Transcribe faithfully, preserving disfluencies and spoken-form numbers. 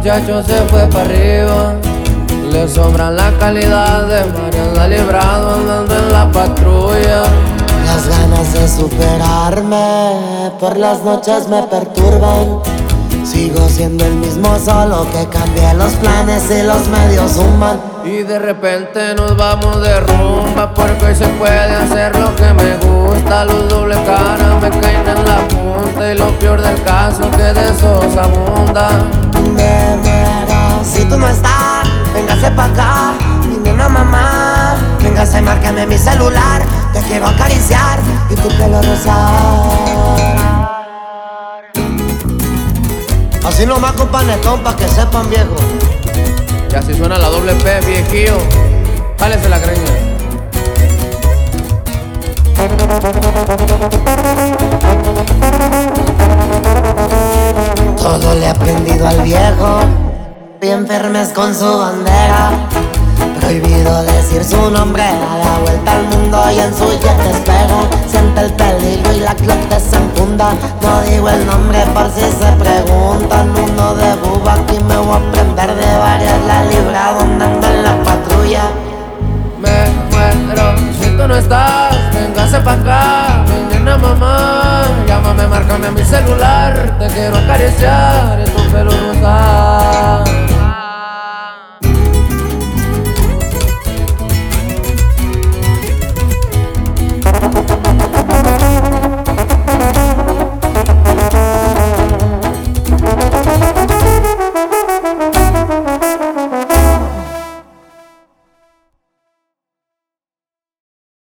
muchacho se fue para arriba. Le sobra la calidad de Mariana Librado andando en la patrulla. Las ganas de superarme por las noches me perturban. Sigo siendo el mismo, solo que cambié los planes y los medios suman. Y de repente nos vamos de rumba, porque hoy se puede hacer lo que me gusta. Los doble cara me caen en la punta, y lo peor del caso que de esos abunda. Me muero si tú no estás, véngase pa' acá, mi nena mamá. Véngase, márcame mi celular, te quiero acariciar y tu pelo rosar. Así nomás con panetón pa' que sepan, viejo. Y así suena la doble P, viejillo. Jálese la greña. Todo le he aprendido al viejo, bien firmes con su bandera. Prohibido decir su nombre, a la vuelta al mundo y en su jet despega. Siente el peligro y la clote se enfunda. No digo el nombre por si se preguntan. Uno de buba, aquí me voy a prender de varias. La Librado andando en la patrulla. Me muero si tú no estás, véngase pa' acá, mi nena mamá. Llámame, márcame a mi celular, te quiero acariciar y tu pelo rosar.